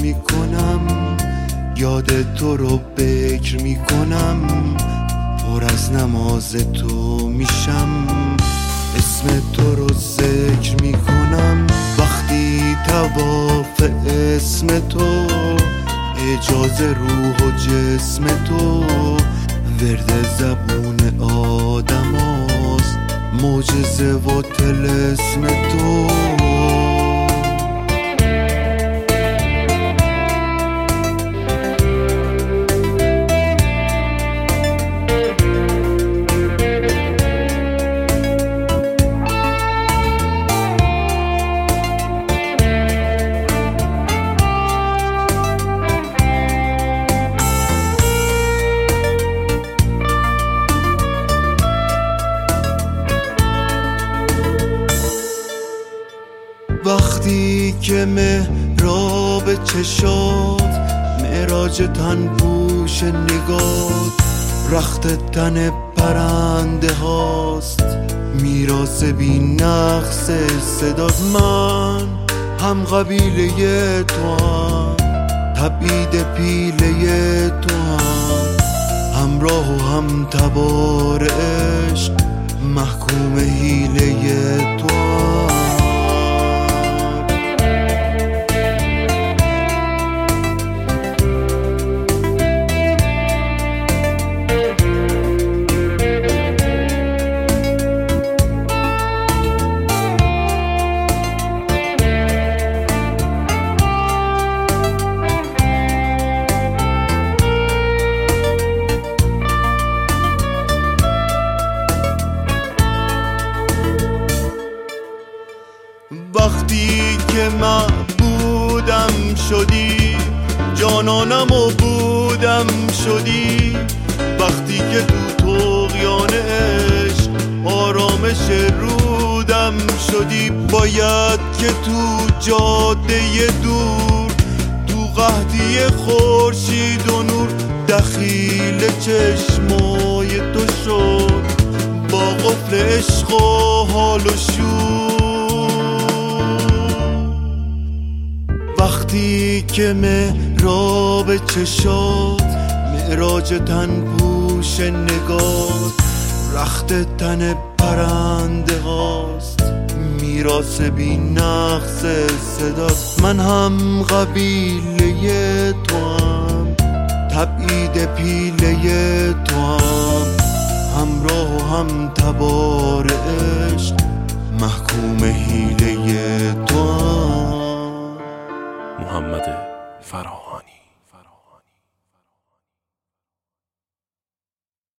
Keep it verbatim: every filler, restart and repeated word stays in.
میکنم، یاد تو رو بکر میکنم، پر از نماز تو میشم، اسم تو رو ذکر میکنم. وقتی طواف اسم تو، اجازه روح و جسم تو، ورد زبون آدم هاست، معجزه و طلسم تو. وقتی که محراب چشات، معراج تن پوش نگات، رخت تن پرنده هاست، میراث بی نقص صدات. من هم قبیله تو هم، تبعید پیله تو هم، همراه و هم تبار عشق، محکوم حیله تو هم. وقتی که معبودم شدی، جانانم و بودم شدی، وقتی که تو طغیان عشق آرامش رودم شدی، باید که تو جاده دور، تو قحطی خورشید و نور، دخیل چشمای تو شد با قفل عشق و حال و شور. وقتی که محراب چشات، معراج تن پوش نگات، رخت تن پرنده هاست، میراث بی نقص صدات. من هم قبیله تو هم، تبعید پیله تو هم، همراه و هم تبار عشق، محکوم حیله تو هم. محمد فراهانی.